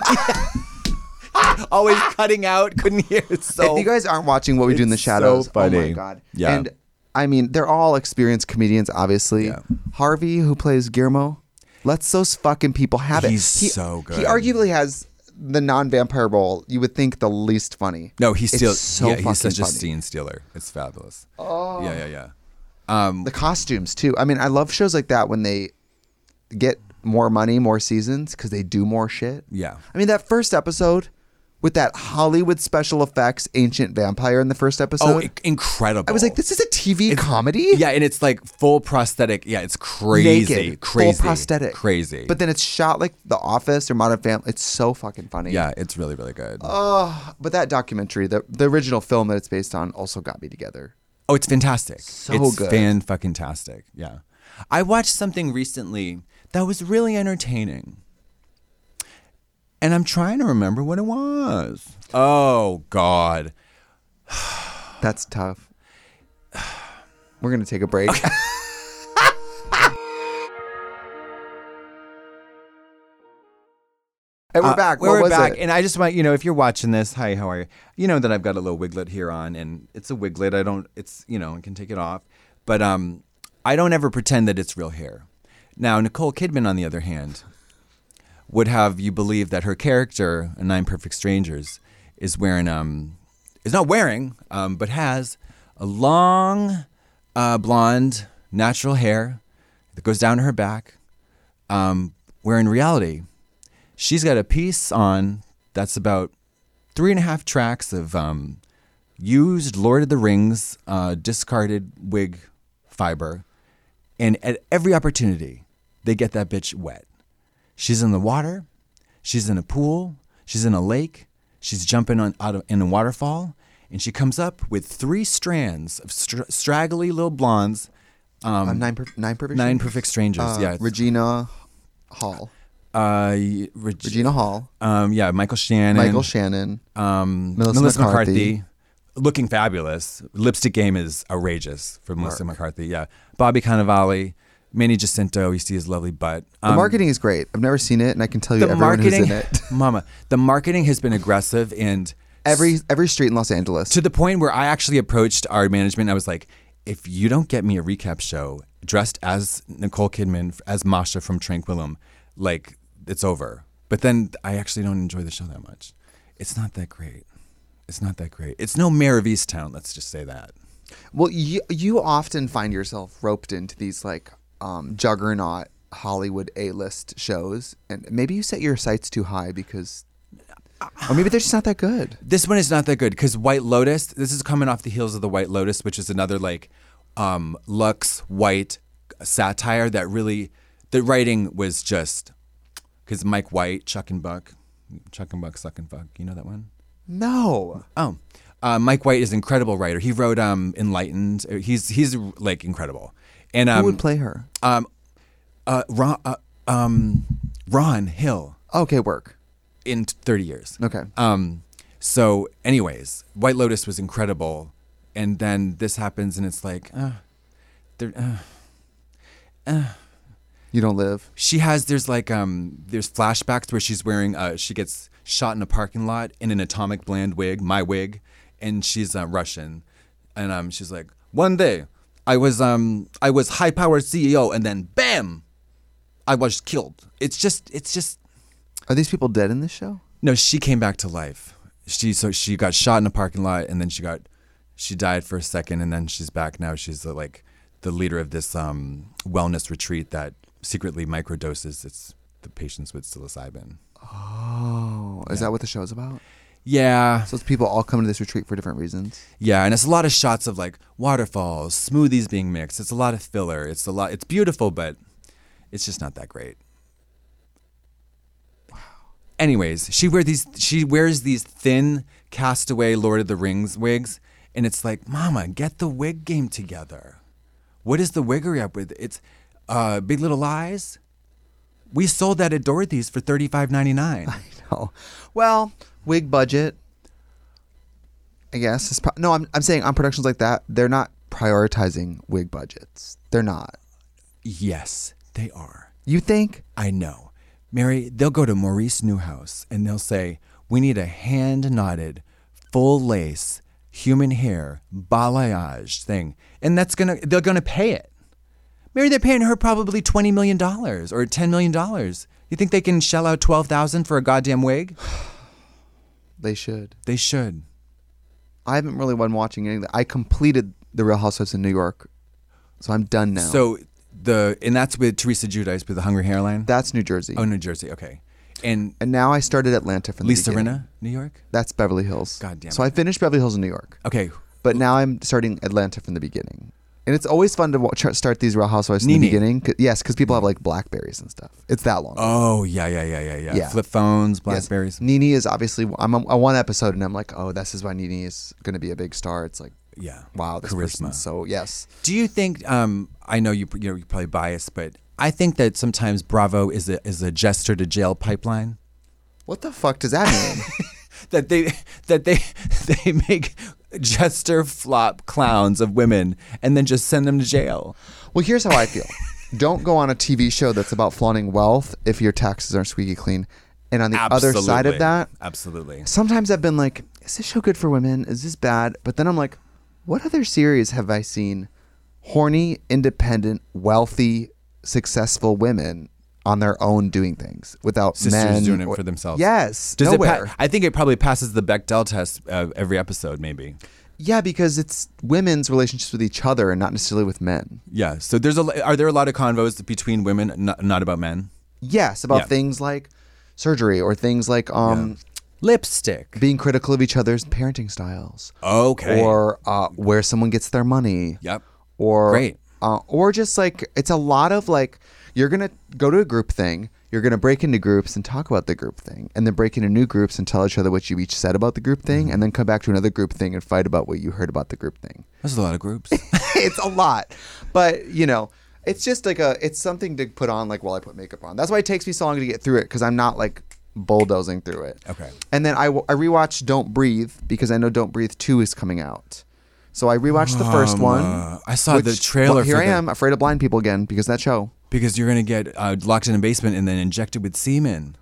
Always cutting out. Couldn't hear. It's so. If you guys aren't watching What We Do in the It's Shadows, so funny. oh my god. Yeah. And I mean, they're all experienced comedians, obviously. Yeah. Harvey, who plays Guillermo, lets those fucking people have it. He's so good. He arguably has the non-vampire role. You would think the least funny. No, he's It's still. so he's such fucking a funny. scene stealer. It's fabulous. Oh. Yeah. The costumes too. I mean, I love shows like that when they get more money, more seasons, because they do more shit. Yeah. I mean, that first episode with that Hollywood special effects ancient vampire in the first episode. Incredible. I was like, this is a TV comedy? Yeah, and it's like full prosthetic. Yeah, it's crazy. Naked, Crazy. full prosthetic. Crazy. But then it's shot like The Office or Modern Family. It's so fucking funny. yeah, it's really, really good. But that documentary, the original film that it's based on, also got me together. Oh, it's fantastic. So it's good. Fan-fucking-tastic. Yeah. I watched something recently that was really entertaining. And I'm trying to remember what it was. Oh, God. That's tough. We're going to take a break. And we're back. What We're was back. it? And I just want, if you're watching this, hi, how are you? You know that I've got a little wiglet here on, and it's a wiglet. I can take it off. But I don't ever pretend that it's real hair. Now, Nicole Kidman, on the other hand, would have you believe that her character in Nine Perfect Strangers is wearing, is not wearing, but has a long, blonde, natural hair that goes down to her back, where in reality, she's got a piece on that's about 3.5 tracks of used Lord of the Rings discarded wig fiber. And at every opportunity, they get that bitch wet. She's in the water. She's in a pool. She's in a lake. She's jumping in a waterfall. And she comes up with 3 strands of straggly little blondes. Nine Perfect Strangers. Yeah, Regina Hall. Regina Hall. Yeah, Michael Shannon. Melissa McCarthy. Looking fabulous. Lipstick game is outrageous for Melissa McCarthy. Yeah. Bobby Cannavale. Manny Jacinto. You see his lovely butt. The marketing is great. I've never seen it, and I can tell you everyone who's in it. Mama, the marketing has been aggressive and every street in Los Angeles. To the point where I actually approached our management. And I was like, if you don't get me a recap show dressed as Nicole Kidman, as Masha from Tranquillum, like, it's over. But then I actually don't enjoy the show that much. It's not that great. It's no Mayor of Easttown, let's just say that. Well, you often find yourself roped into these like juggernaut Hollywood A-list shows, and maybe you set your sights too high because, or maybe they're just not that good. This one is not that good because White Lotus, this is coming off the heels of The White Lotus, which is another like Lux White satire that really, the writing was just, because Mike White, Chuck and Buck, Suck and Fuck, you know that one? No. Oh. Mike White is an incredible writer. He wrote Enlightened. He's like incredible. And who would play her? Ron Hill. Okay, work. In 30 years. Okay. So anyways, White Lotus was incredible. And then this happens and it's like, You don't live. There's flashbacks where she's wearing, she gets shot in a parking lot in an Atomic Blonde wig, my wig, and she's Russian. And she's like, one day I was high-powered CEO and then bam, I was killed. It's just. Are these people dead in this show? No, she came back to life. She got shot in a parking lot and then she died for a second and then she's back now. She's like the leader of this wellness retreat that secretly microdoses the patients with psilocybin. Oh, is that what the show's about? Yeah. So it's people all come to this retreat for different reasons. Yeah, and it's a lot of shots of like waterfalls, smoothies being mixed. It's a lot of filler. It's beautiful, but it's just not that great. Wow. Anyways, she wears these thin castaway Lord of the Rings wigs, and it's like, Mama, get the wig game together. What is the wiggery up with? It's Big Little Lies. We sold that at Dorothy's for $35.99. I know. Well, wig budget, I guess. I'm saying on productions like that, they're not prioritizing wig budgets. They're not. Yes, they are. You think? I know. Mary, they'll go to Maurice Newhouse and they'll say, we need a hand-knotted, full lace, human hair, balayage thing. And they're gonna pay it. Mary, they're paying her probably $20 million or $10 million. You think they can shell out $12,000 for a goddamn wig? They should. They should. I haven't really been watching anything. I completed The Real Housewives in New York, so I'm done now. So and that's with Teresa Giudice with the Hungry Hairline? That's New Jersey. Oh, New Jersey. Okay. And now I started Atlanta from the Lisa beginning. Rinna, New York? That's Beverly Hills. God damn it. So I finished Beverly Hills in New York. Okay. But now I'm starting Atlanta from the beginning. And it's always fun to start these Real Housewives in the beginning. Yes, because people have like Blackberries and stuff. It's that long. Oh, yeah. Flip phones, Blackberries. Yes. Nene is obviously, I'm on one episode and I'm like, oh, this is why Nene is going to be a big star. It's like, wow, this person. So, yes. Do you think, I know you're probably biased, but I think that sometimes Bravo is a jester to jail pipeline. What the fuck does that mean? that they make jester flop clowns of women and then just send them to jail. Well, here's how I feel. Don't go on a TV show that's about flaunting wealth if your taxes aren't squeaky clean. And on the other side of that, absolutely. Sometimes I've been like, is this show good for women? Is this bad? But then I'm like, what other series have I seen? Horny, independent, wealthy successful women on their own doing things without Sisters men doing it for themselves. Yes, Does nowhere. I think it probably passes the Bechdel test every episode, maybe. Yeah, because it's women's relationships with each other and not necessarily with men. Yeah. So are there a lot of convos between women, not about men? Yes, about things like surgery or things like Lipstick. being critical of each other's parenting styles. Okay. Or where someone gets their money. Yep. Or Great. Or just like it's a lot of like you're gonna go to a group thing. You're going to break into groups and talk about the group thing, and then break into new groups and tell each other what you each said about the group thing, and then come back to another group thing and fight about what you heard about the group thing. That's a lot of groups. It's a lot. But, you know, it's just like it's something to put on like while I put makeup on. That's why it takes me so long to get through it, because I'm not like bulldozing through it. Okay. And then I rewatched Don't Breathe, because I know Don't Breathe 2 is coming out. So I rewatched the first one. I saw the trailer Well, here for I am, afraid of blind people again, because of that show. Because you're going to get locked in a basement and then injected with semen.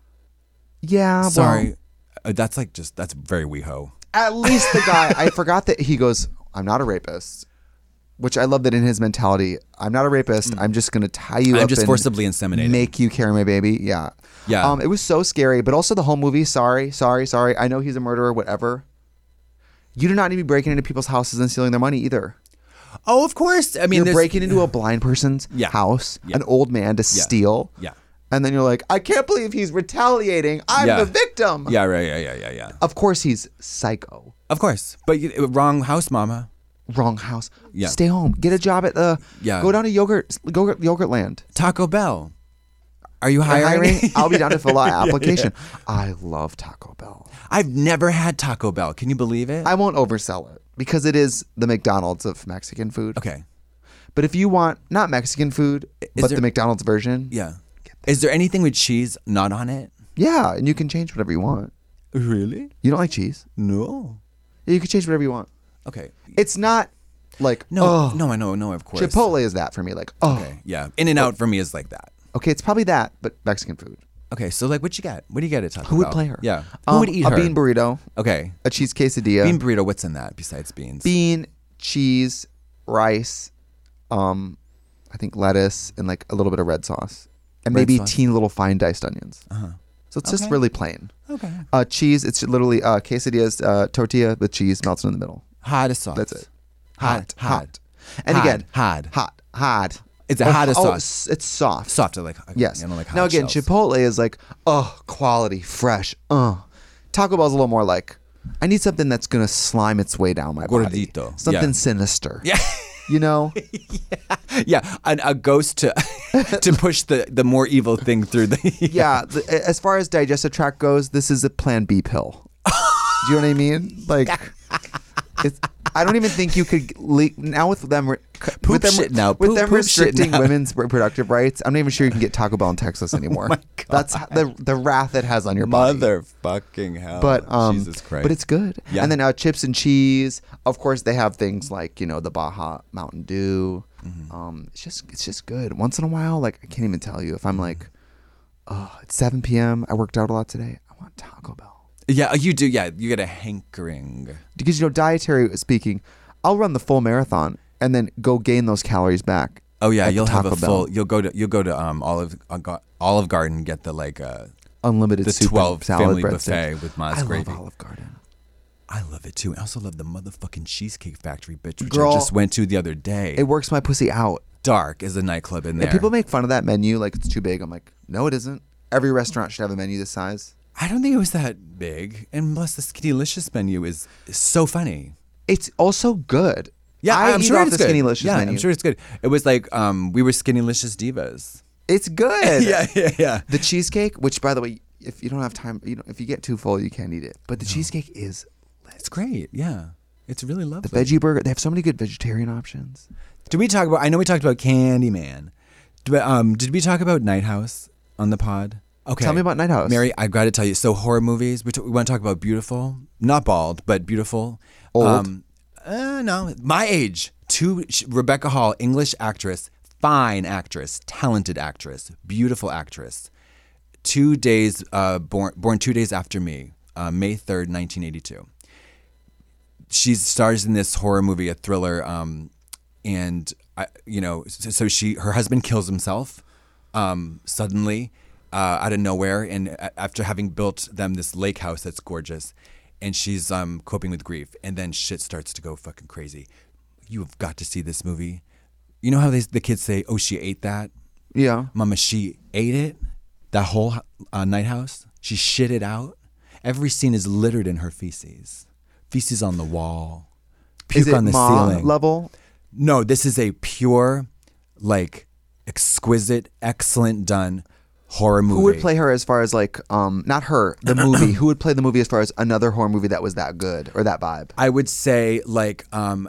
Yeah, Sorry. That's very WeHo. At least the guy, I forgot that he goes, I'm not a rapist. Which I love that in his mentality, I'm not a rapist. I'm just going to tie you up. I'm just and forcibly inseminating. make you carry my baby. Yeah. Yeah. It was so scary, but also the whole movie. Sorry. I know he's a murderer, whatever. You do not need to be breaking into people's houses and stealing their money either. Oh, of course. I mean, You're breaking into a blind person's house, an old man to steal. Yeah. And then you're like, I can't believe he's retaliating. I'm the victim. Yeah, right. Yeah. Of course he's psycho. Of course. But wrong house, mama. Wrong house. Yeah. Stay home. Get a job at the. Yeah. Go down to Yogurt Land. Taco Bell. Are you hiring? I'll be down to fill out an application. I love Taco Bell. I've never had Taco Bell. Can you believe it? I won't oversell it because it is the McDonald's of Mexican food. Okay. But if you want not Mexican food, but the McDonald's version. Yeah. Is there anything with cheese not on it? Yeah, and you can change whatever you want. Really? You don't like cheese? No. Yeah, you can change whatever you want. Okay. It's not like, No, I know, of course. Chipotle is that for me. Like, oh. Okay, yeah. In-N-Out for me is like that. Okay, it's probably that, but Mexican food. Okay, so like what you got? What do you get at Taco Bell? Who would play her? Yeah. Who would eat her? A bean burrito. Okay. A cheese quesadilla. Bean burrito, what's in that besides beans? Bean, cheese, rice, I think lettuce, and like a little bit of red sauce. And Red maybe sauce? teeny little fine diced onions. Uh-huh. So it's just really plain. Okay. Cheese, it's literally quesadillas, tortilla with cheese melted in the middle. Hot as sauce. That's it. Hot. And again, hot. hot. It's a hot as sauce. It's soft. Soft, like Yes. I don't like hot Now again, shells. Chipotle is like, quality, fresh. Taco Bell's a little more like, I need something that's gonna slime its way down my body. Gordito. Something Yeah. sinister. Yeah. You know? Yeah, a ghost to push the more evil thing through the Yeah. As far as digestive tract goes, this is a Plan B pill. Do you know what I mean? Like, I don't even think you could now with them restricting women's reproductive rights. I'm not even sure you can get Taco Bell in Texas anymore. my God. That's the wrath it has on your body. Motherfucking hell. But Jesus Christ. but it's good. Yeah. And then chips and cheese. Of course, they have things like the Baja Mountain Dew. Mm-hmm. It's just good. Once in a while, like I can't even tell you if I'm like, it's 7 p.m. I worked out a lot today. I want Taco Bell. Yeah, you do. Yeah, you get a hankering. Because dietary speaking, I'll run the full marathon and then go gain those calories back. Oh yeah, at you'll the have Taco a Bell. full. You'll go to Olive Garden, get the Unlimited the soup 12 and salad family breadsticks. buffet with Mott's I gravy. love Olive Garden. I love it too. I also love the motherfucking Cheesecake Factory, bitch, which Girl, I just went to the other day. It works my pussy out. Dark is a nightclub in there. And people make fun of that menu like it's too big. I'm like, no, it isn't. Every restaurant should have a menu this size. I don't think it was that big, and plus the Skinnylicious menu is so funny. It's also good. Yeah, I I'm eat sure off it's the good. Skinnylicious Yeah, menu. I'm sure it's good. It was like we were Skinnylicious divas. It's good. Yeah. The cheesecake, which by the way, if you don't have time, if you get too full, you can't eat it. But the cheesecake is It's great. Yeah, it's really lovely. the veggie burger. They have so many good vegetarian options. Did we talk about? I know we talked about Candyman. Did we talk about Night House on the pod? Okay. Tell me about Night House. Mary, I got to tell you. So horror movies. We want to talk about beautiful, not bald, but beautiful. Old? No, my age. Rebecca Hall, English actress, fine actress, talented actress, beautiful actress. 2 days born 2 days after me, May 3rd, 1982. She stars in this horror movie, a thriller. and so her husband kills himself suddenly out of nowhere, and after having built them this lake house that's gorgeous, and she's coping with grief, and then shit starts to go fucking crazy. You've got to see this movie. You know how the kids say, "Oh, she ate that." Yeah. Mama, she ate it. That whole night house. She shit it out. Every scene is littered in her feces. Feces on the wall. Puke Is it on the Ma ceiling. level? No, this is a pure, like, exquisite, excellent done horror movie. Who would play her as far as like, not her, the movie? Who would play the movie as far as another horror movie that was that good or that vibe? I would say like, that's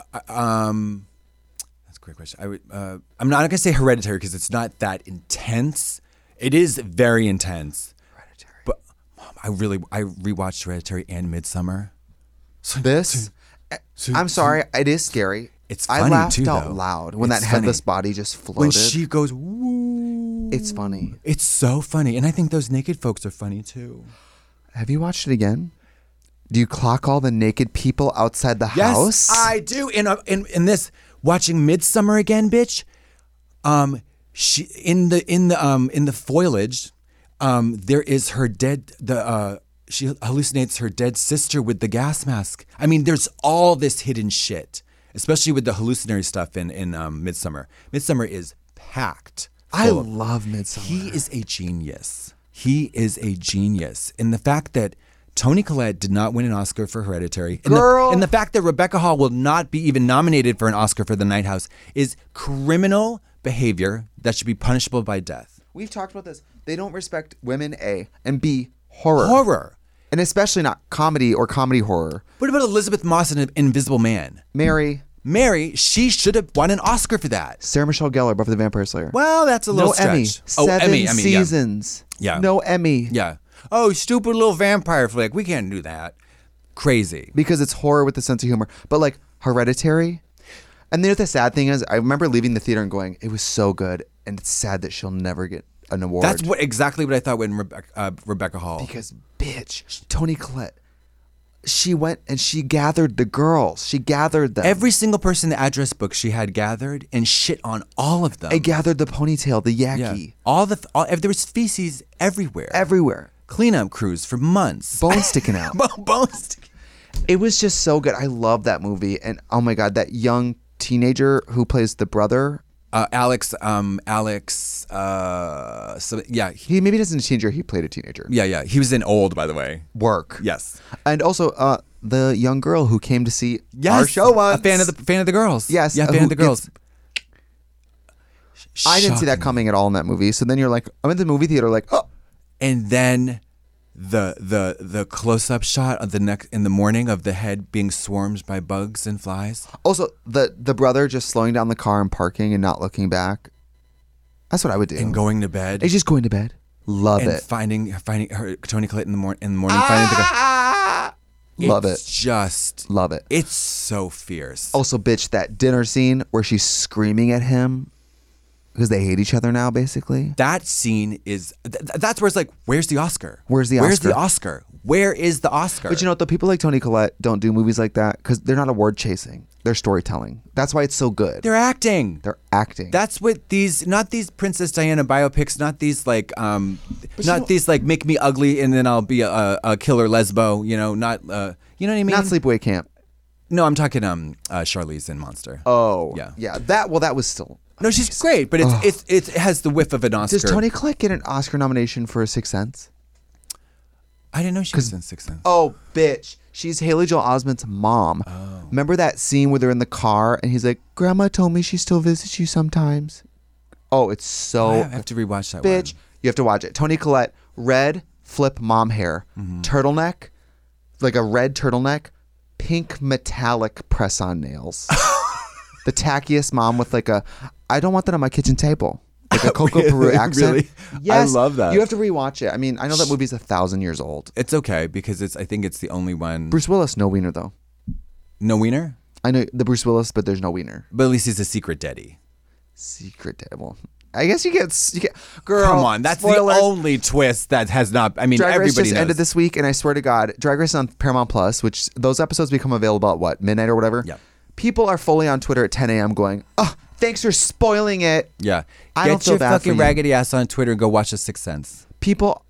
a great question. I'm not gonna say Hereditary because it's not that intense. It is very intense. Hereditary. But Mom, I rewatched Hereditary and Midsommar. This, I'm sorry, it is scary. It's funny I laughed too, out though. loud when It's that headless funny. body just floated. When she goes, woo. It's funny. It's so funny. And I think those naked folks are funny too. Have you watched it again? Do you clock all the naked people outside the house? Yes, I do. In this, watching Midsommar again, bitch. She in the foliage, there is her dead. She hallucinates her dead sister with the gas mask. I mean, there's all this hidden shit, especially with the hallucinatory stuff in Midsommar. Midsommar is packed. I full of- love Midsommar. He is a genius. He is a genius. And the fact that Toni Collette did not win an Oscar for Hereditary, and the fact that Rebecca Hall will not be even nominated for an Oscar for The Night House is criminal behavior that should be punishable by death. We've talked about this. They don't respect women, A, and B, horror. Horror. And especially not comedy or comedy horror. What about Elizabeth Moss in Invisible Man? Mary, she should have won an Oscar for that. Sarah Michelle Gellar, Buffy the Vampire Slayer. Well, that's a little no Emmy. stretch. Emmy, yeah. seasons. Yeah. No Emmy. Yeah. Oh, stupid little vampire flick. We can't do that. Crazy. Because it's horror with a sense of humor. But like Hereditary. And then the sad thing is, I remember leaving the theater and going, it was so good. And it's sad that she'll never get an award. That's exactly what I thought when Rebecca Hall. Because, bitch, Toni Collette, she went and she gathered the girls. She gathered them. Every single person in the address book she had gathered and shit on all of them. I gathered the ponytail, the Yeah. yaki. There was feces everywhere. Everywhere. Cleanup crews for months. Bones sticking out. Bones sticking. It was just so good. I love that movie. And oh my God, that young teenager who plays the brother. Alex. So yeah, He maybe doesn't a teenager. He played a teenager. yeah. He was in Old, by the way. Work. Yes. And also the young girl who came to see Yes. our show once. A fan of the girls. Yes. Yeah, fan of the girls. I didn't see that Shocking. coming at all in that movie. So then you're like, I'm in the movie theater like, oh. And then the close up shot of the neck in the morning of the head being swarmed by bugs and flies. Also, the brother just slowing down the car and parking and not looking back. That's what I would do. And going to bed. He's just going to bed. Love and it. finding her Toni Collette in the morning finding the Love it's it. Just Love it. It's so fierce. Also, bitch, that dinner scene where she's screaming at him because they hate each other now, basically. That scene is that's where it's like, where's the Oscar? Where's the Oscar? Where is the Oscar? But you know what, though? People like Toni Collette don't do movies like that because they're not award chasing. They're storytelling. That's why it's so good. They're acting. They're acting. That's what not these Princess Diana biopics, not these like these like make me ugly and then I'll be a killer lesbo, you know, not you know what I mean? Not Sleepaway Camp. No, I'm talking Charlize in Monster. Oh. Yeah. Yeah. That was still. No, she's great, but it has the whiff of an Oscar. Does Toni Collette get an Oscar nomination for Sixth Sense? I didn't know she was in Sixth Sense. Oh, bitch. She's Haley Joel Osment's mom. Oh. Remember that scene where they're in the car and he's like, Grandma told me she still visits you sometimes. Oh, it's so... I have to rewatch that bitch, one. you have to watch it. Toni Collette, red flip mom hair, turtleneck, like a red turtleneck, pink metallic press-on nails. The tackiest mom with like a, I don't want that on my kitchen table. Like a Coco Peru accent. Really? Yes. I love that. You have to rewatch it. I mean, I know that movie's 1,000 years old. It's okay because I think it's the only one. Bruce Willis, no wiener though. No wiener? I know the Bruce Willis, but there's no wiener. But at least he's a secret daddy. Secret devil. I guess you get girl. Come on, that's spoilers. the only twist that has not. I mean, Drag Race everybody just knows. ended this week, and I swear to God, Drag Race on Paramount Plus, which those episodes become available at what, midnight or whatever. Yeah. people are fully on Twitter at 10 a.m. going, oh, thanks for spoiling it. Yeah. I don't Get feel your bad for fucking you. raggedy ass on Twitter and go watch The Sixth Sense. People,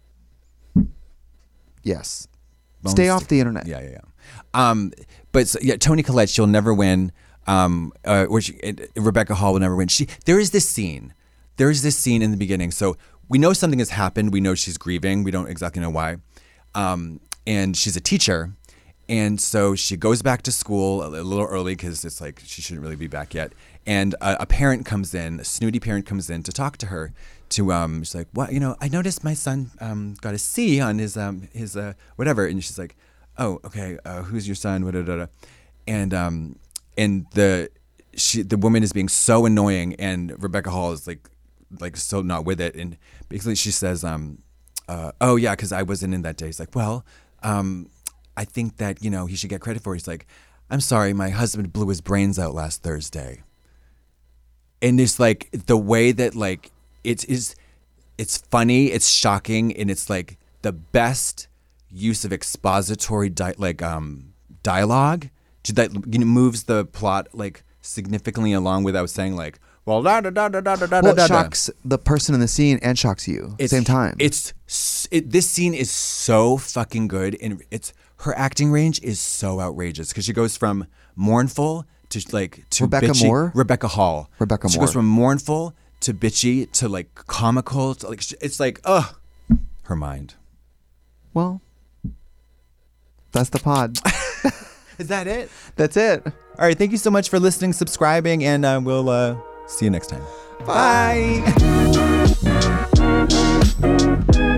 yes. Bones Stay off the internet. Yeah. But Toni Collette, she'll never win. Rebecca Hall will never win. There is this scene in the beginning. So we know something has happened. We know she's grieving. We don't exactly know why. And she's a teacher. And so she goes back to school a little early because it's like she shouldn't really be back yet. And a parent comes in, a snooty parent comes in to talk to her. She's like, "What? I noticed my son got a C on his whatever." And she's like, "Oh, okay. Who's your son?" And the woman is being so annoying, and Rebecca Hall is like so not with it. And basically she says, "Oh yeah, because I wasn't in that day." He's like, "Well, I think that he should get credit for it." He's like, "I'm sorry, my husband blew his brains out last Thursday." And it's like the way that like it's funny, it's shocking, and it's like the best use of expository dialogue that moves the plot like significantly along without saying like, well, It shocks the person in the scene and shocks you at the same time. This scene is so fucking good, and her acting range is so outrageous because she goes from mournful to Rebecca bitchy. Moore? Rebecca Hall. Rebecca She Moore. goes from mournful to bitchy to like comical. To, like it's like her mind. Well, that's the pod. Is that it? That's it. All right. Thank you so much for listening, subscribing, and we'll see you next time. Bye.